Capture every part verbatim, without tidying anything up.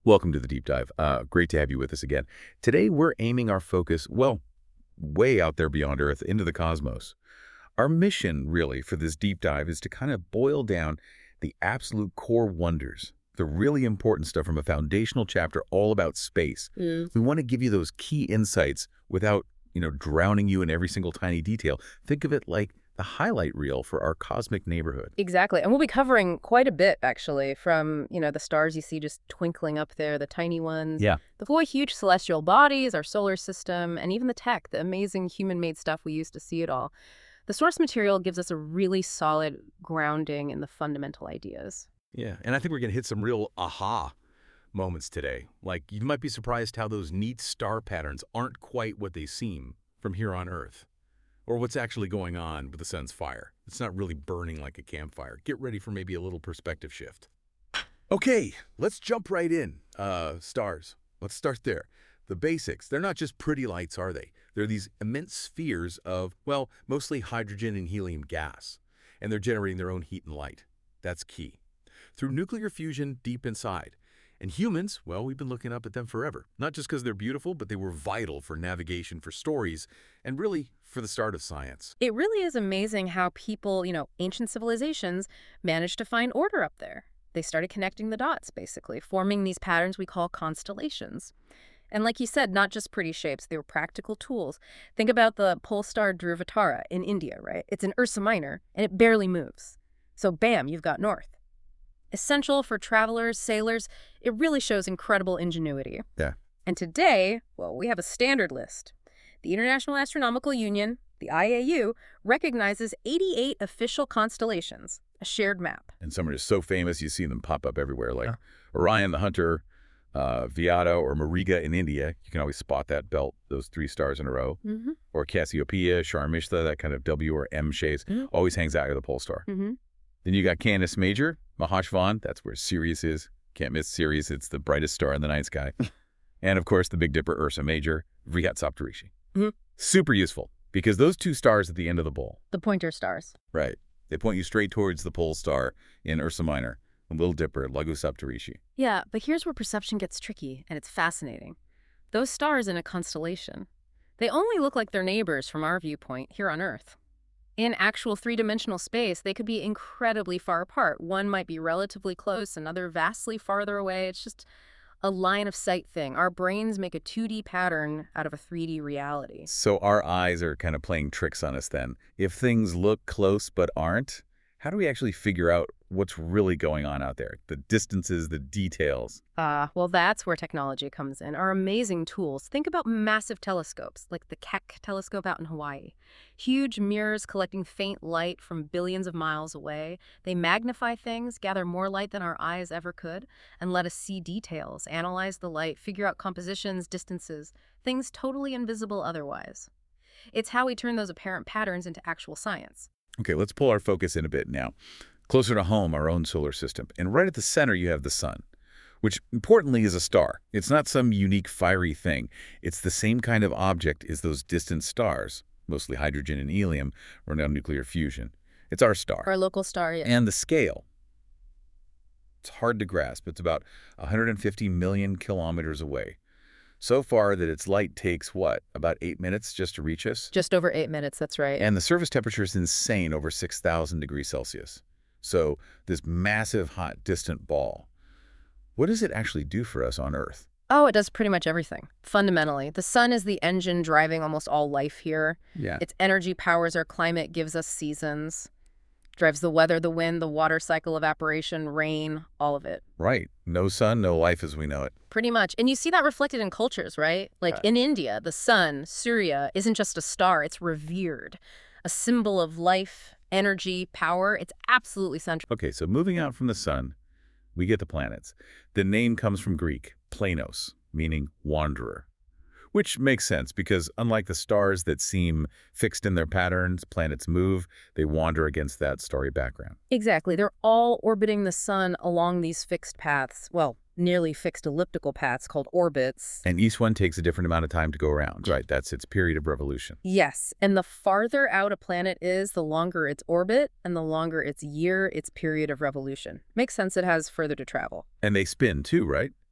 Welcome to the deep dive. Uh, great to have you with us again. Today, we're aiming our focus, well, way out there beyond Earth into the cosmos. Our mission, really, for this deep dive is to kind of boil down the absolute core wonders, the really important stuff from a foundational chapter all about space. Mm. We want to give you those key insights without, you know, drowning you in every single tiny detail. Think of it like the highlight reel for our cosmic neighborhood. Exactly. And we'll be covering quite a bit, actually, from, you know, the stars you see just twinkling up there, the tiny ones, Yeah. the four huge celestial bodies, our solar system, and even the tech, the amazing human-made stuff we use to see it all. The source material gives us a really solid grounding in the fundamental ideas. Yeah, and I think we're going to hit some real aha moments today. Like, you might be surprised how those neat star patterns aren't quite what they seem from here on Earth, or what's actually going on with the sun's fire. It's not really burning like a campfire. Get ready for maybe a little perspective shift. Okay, let's jump right in. Uh, stars. Let's start there. The basics. They're not just pretty lights, are they? They're these immense spheres of, well, mostly hydrogen and helium gas, and they're generating their own heat and light. That's key. Through nuclear fusion deep inside. And humans, well, we've been looking up at them forever. Not just because they're beautiful, but they were vital for navigation, for stories, and really for the start of science. It really is amazing how people, you know, ancient civilizations managed to find order up there. They started connecting the dots, basically, forming these patterns we call constellations. And like you said, not just pretty shapes, they were practical tools. Think about the pole star Dhruvatara in India, right? It's in Ursa Minor, and it barely moves. So bam, you've got north. Essential for travelers, sailors, it really shows incredible ingenuity. Yeah. And today, well, we have a standard list. The International Astronomical Union, the I A U, recognizes eighty-eight official constellations, a shared map. And some are just so famous, you see them pop up everywhere, like Yeah. Orion the Hunter, uh, Viata or Mariga in India. You can always spot that belt, those three stars in a row. Mm-hmm. Or Cassiopeia, Sharmishta, that kind of W or M shapes, Mhm. always hangs out of the pole star. Mm-hmm. Then you got Canis Major, Mahashvan, that's where Sirius is. Can't miss Sirius, it's the brightest star in the night sky. And of course, the Big Dipper, Ursa Major, Vrihat Saptarishi. Mhm. Super useful, because those two stars at the end of the bowl, The pointer stars. right, they point you straight towards the pole star in Ursa Minor, and Little Dipper, Laghu Saptarishi. Yeah, but here's where perception gets tricky, and it's fascinating. Those stars in a constellation, they only look like their neighbors from our viewpoint here on Earth. In actual three-dimensional space, they could be incredibly far apart. One might be relatively close, another vastly farther away. It's just a line of sight thing. Our brains make a two D pattern out of a three D reality. So our eyes are kind of playing tricks on us then. If things look close but aren't, how do we actually figure out what's really going on out there? The distances, the details. Ah, well, that's where technology comes in. Our amazing tools. Think about massive telescopes, like the Keck telescope out in Hawaii. Huge mirrors collecting faint light from billions of miles away. They magnify things, gather more light than our eyes ever could, and let us see details, analyze the light, figure out compositions, distances, things totally invisible otherwise. It's how we turn those apparent patterns into actual science. Okay, let's pull our focus in a bit now. Closer to home, our own solar system. And right at the center, you have the sun, which importantly is a star. It's not some unique fiery thing. It's the same kind of object as those distant stars, mostly hydrogen and helium, run on nuclear fusion. It's our star. Our local star, yeah. And the scale. It's hard to grasp. It's about one hundred fifty million kilometers away. So far that its light takes, what, about eight minutes just to reach us? Just over eight minutes, that's right. And the surface temperature is insane, over six thousand degrees Celsius. So this massive, hot, distant ball, what does it actually do for us on Earth? Oh, it does pretty much everything. Fundamentally, the sun is the engine driving almost all life here. Yeah. Its energy powers our climate, gives us seasons, drives the weather, the wind, the water cycle, evaporation, rain, all of it. Right. No sun, no life as we know it. Pretty much. And you see that reflected in cultures, right? Like Right. in India, the sun, Surya, isn't just a star, it's revered. A symbol of life, energy, power. It's absolutely central. Okay, so moving out from the sun, we get the planets. The name comes from Greek, planos, meaning wanderer, which makes sense because unlike the stars that seem fixed in their patterns, planets move, they wander against that starry background. Exactly. They're all orbiting the sun along these fixed paths. Well, nearly fixed elliptical paths called orbits. And each one takes a different amount of time to go around, right? That's its period of revolution. Yes, and the farther out a planet is, the longer its orbit, and the longer its year, its period of revolution. Makes sense it has further to travel. And they spin too, right?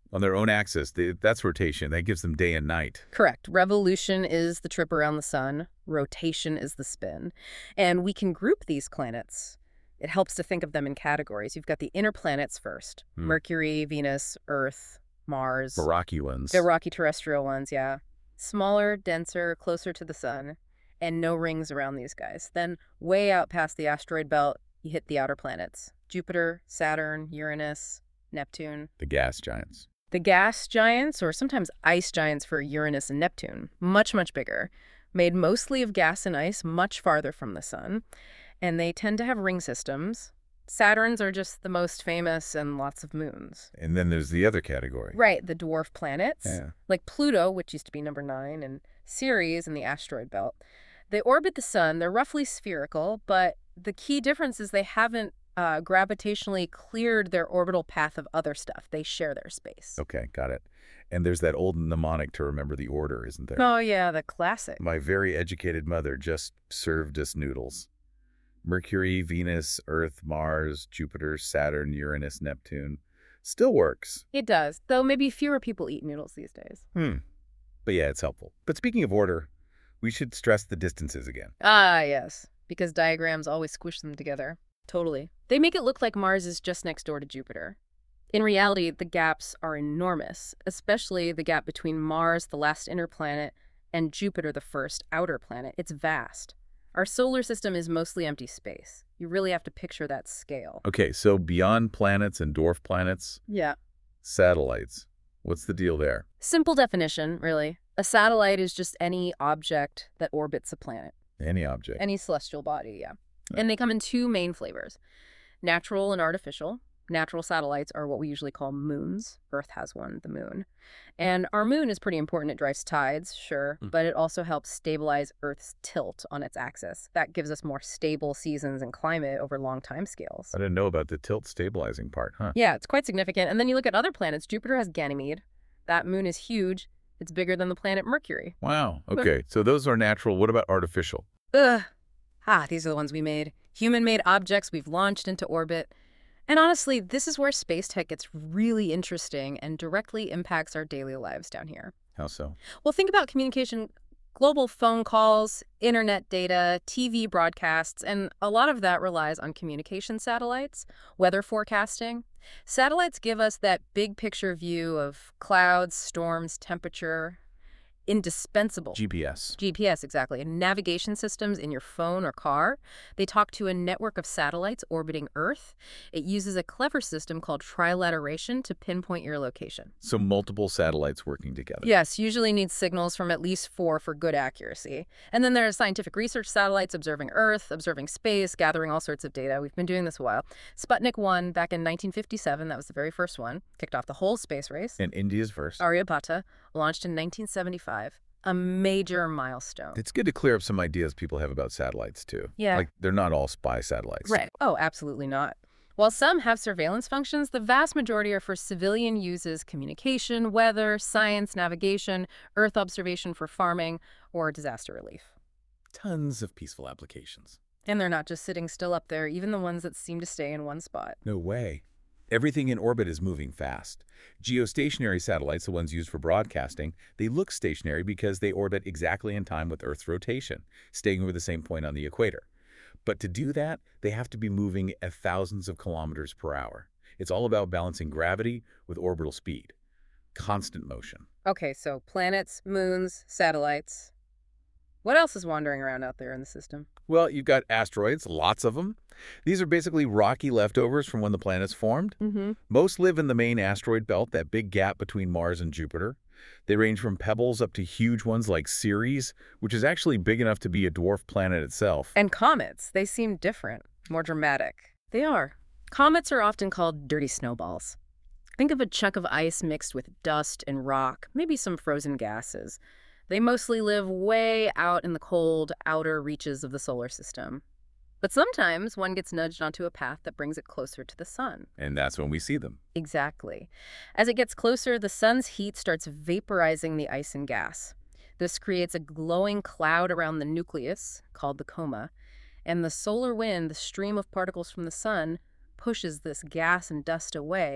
On their own axis, they, that's rotation. That gives them day and night. Correct. Revolution is the trip around the sun. Rotation is the spin. And we can group these planets. It helps to think of them in categories. You've got the inner planets first. Hmm. Mercury, Venus, Earth, Mars. The rocky ones. The rocky terrestrial ones, yeah. Smaller, denser, closer to the sun, and no rings around these guys. Then way out past the asteroid belt, you hit the outer planets. Jupiter, Saturn, Uranus, Neptune. The gas giants. The gas giants, or sometimes ice giants for Uranus and Neptune, much, much bigger, made mostly of gas and ice, much farther from the sun, and they tend to have ring systems. Saturns are just the most famous and lots of moons. And then there's the other category. Right, the dwarf planets, Yeah. like Pluto, which used to be number nine, and Ceres in the asteroid belt. They orbit the sun. They're roughly spherical, but the key difference is they haven't Uh, gravitationally cleared their orbital path of other stuff. They share their space. Okay, got it. And there's that old mnemonic to remember the order, isn't there? Oh, yeah, the classic. My very educated mother just served us noodles. Mercury, Venus, Earth, Mars, Jupiter, Saturn, Uranus, Neptune. Still works. It does, though maybe fewer people eat noodles these days. Hmm. But yeah, it's helpful. But speaking of order, we should stress the distances again. Ah, yes, because diagrams always squish them together. Totally. They make it look like Mars is just next door to Jupiter. In reality, the gaps are enormous, especially the gap between Mars, the last inner planet, and Jupiter, the first outer planet. It's vast. Our solar system is mostly empty space. You really have to picture that scale. Okay, so beyond planets and dwarf planets, Yeah. satellites. What's the deal there? Simple definition, really. A satellite is just any object that orbits a planet. Any object. Any celestial body, yeah. And they come in two main flavors, natural and artificial. Natural satellites are what we usually call moons. Earth has one, the moon. And our moon is pretty important. It drives tides, sure, Mm. but it also helps stabilize Earth's tilt on its axis. That gives us more stable seasons and climate over long time scales. I didn't know about the tilt stabilizing part, huh? Yeah, it's quite significant. And then you look at other planets. Jupiter has Ganymede. That moon is huge. It's bigger than the planet Mercury. Wow. Okay, so those are natural. What about artificial? Ugh. Ah, these are the ones we made. Human-made objects we've launched into orbit. And honestly, this is where space tech gets really interesting and directly impacts our daily lives down here. How so? Well, think about communication, global phone calls, internet data, T V broadcasts, and a lot of that relies on communication satellites, weather forecasting. Satellites give us that big picture view of clouds, storms, temperature. Indispensable. G P S. G P S, exactly. And navigation systems in your phone or car. They talk to a network of satellites orbiting Earth. It uses a clever system called trilateration to pinpoint your location. So multiple satellites working together. Yes, usually needs signals from at least four for good accuracy. And then there are scientific research satellites observing Earth, observing space, gathering all sorts of data. We've been doing this a while. Sputnik one, back in nineteen fifty-seven, that was the very first one, kicked off the whole space race. And India's first. Aryabhata, launched in nineteen seventy-five. A major milestone. It's good to clear up some ideas people have about satellites, too. Yeah. Like, they're not all spy satellites. Right. Oh, absolutely not. While some have surveillance functions, the vast majority are for civilian uses: communication, weather, science, navigation, Earth observation for farming, or disaster relief. Tons of peaceful applications. And they're not just sitting still up there, even the ones that seem to stay in one spot. No way. Everything in orbit is moving fast. Geostationary satellites, the ones used for broadcasting, they look stationary because they orbit exactly in time with Earth's rotation, staying over the same point on the equator. But to do that, they have to be moving at thousands of kilometers per hour. It's all about balancing gravity with orbital speed. Constant motion. Okay, so planets, moons, satellites. What else is wandering around out there in the system? Well, you've got asteroids, lots of them. These are basically rocky leftovers from when the planets formed. Mm-hmm. Most live in the main asteroid belt, that big gap between Mars and Jupiter. They range from pebbles up to huge ones like Ceres, which is actually big enough to be a dwarf planet itself. And comets, they seem different, more dramatic. They are. Comets are often called dirty snowballs. Think of a chunk of ice mixed with dust and rock, maybe some frozen gases. They mostly live way out in the cold, outer reaches of the solar system. But sometimes one gets nudged onto a path that brings it closer to the sun. And that's when we see them. Exactly. As it gets closer, the sun's heat starts vaporizing the ice and gas. This creates a glowing cloud around the nucleus, called the coma, and the solar wind, the stream of particles from the sun, pushes this gas and dust away,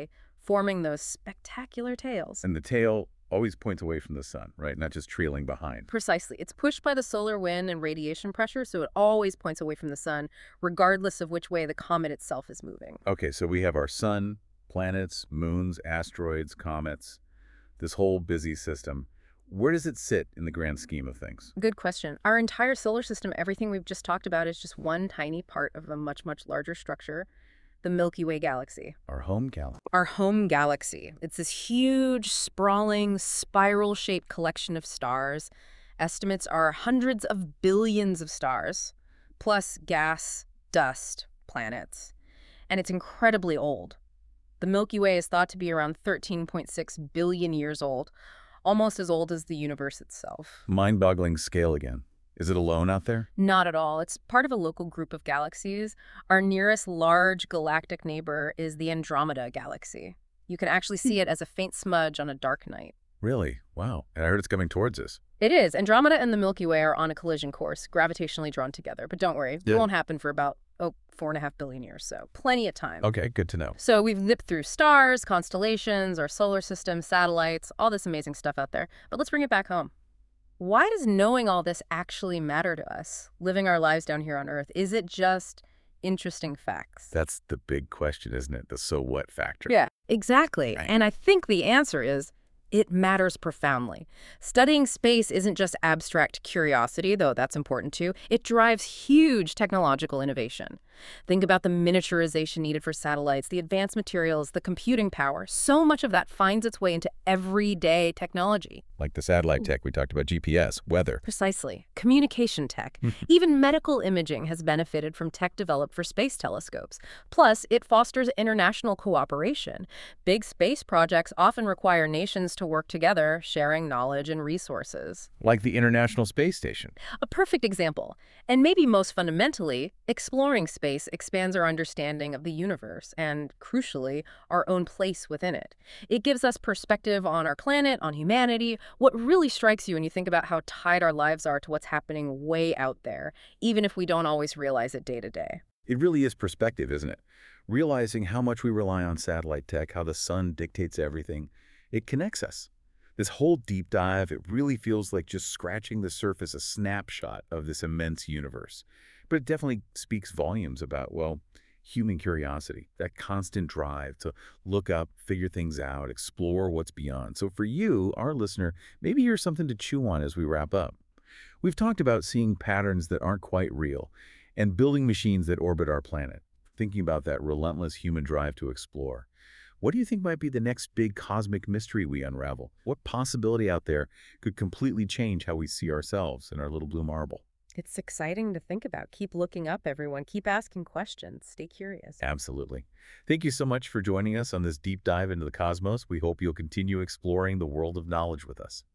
forming those spectacular tails. And the tail always points away from the sun, right? Not just trailing behind. Precisely. It's pushed by the solar wind and radiation pressure, so it always points away from the sun, regardless of which way the comet itself is moving. Okay, so we have our sun, planets, moons, asteroids, comets, this whole busy system. Where does it sit in the grand scheme of things? Good question. Our entire solar system, everything we've just talked about, is just one tiny part of a much, much larger structure, the Milky Way galaxy. Our home galaxy. Our home galaxy. It's this huge, sprawling, spiral-shaped collection of stars. Estimates are hundreds of billions of stars, plus gas, dust, planets. And it's incredibly old. The Milky Way is thought to be around thirteen point six billion years old, almost as old as the universe itself. Mind-boggling scale again. Is it alone out there? Not at all. It's part of a local group of galaxies. Our nearest large galactic neighbor is the Andromeda Galaxy. You can actually see it as a faint smudge on a dark night. Really? Wow. And I heard it's coming towards us. It is. Andromeda and the Milky Way are on a collision course, gravitationally drawn together. But don't worry, Yeah. it won't happen for about, oh, four and a half billion years, so plenty of time. Okay, good to know. So we've zipped through stars, constellations, our solar system, satellites, all this amazing stuff out there. But let's bring it back home. Why does knowing all this actually matter to us, living our lives down here on Earth? Is it just interesting facts? That's the big question, isn't it? The so what factor. Yeah, exactly. Right. And I think the answer is it matters profoundly. Studying space isn't just abstract curiosity, though that's important too. It drives huge technological innovation. Think about the miniaturization needed for satellites, the advanced materials, the computing power. So much of that finds its way into everyday technology. Like the satellite tech we talked about, G P S, weather. Precisely. Communication tech. Even medical imaging has benefited from tech developed for space telescopes. Plus, it fosters international cooperation. Big space projects often require nations to work together, sharing knowledge and resources. Like the International Space Station. A perfect example. And maybe most fundamentally, exploring space expands our understanding of the universe and, crucially, our own place within it. It gives us perspective on our planet, on humanity. What really strikes you when you think about how tied our lives are to what's happening way out there, even if we don't always realize it day to day. It really is perspective, isn't it? Realizing how much we rely on satellite tech, how the sun dictates everything, it connects us. This whole deep dive, it really feels like just scratching the surface, a snapshot of this immense universe. But it definitely speaks volumes about, well, human curiosity, that constant drive to look up, figure things out, explore what's beyond. So for you, our listener, maybe here's something to chew on as we wrap up. We've talked about seeing patterns that aren't quite real and building machines that orbit our planet, thinking about that relentless human drive to explore. What do you think might be the next big cosmic mystery we unravel? What possibility out there could completely change how we see ourselves and our little blue marble? It's exciting to think about. Keep looking up, everyone. Keep asking questions. Stay curious. Absolutely. Thank you so much for joining us on this deep dive into the cosmos. We hope you'll continue exploring the world of knowledge with us.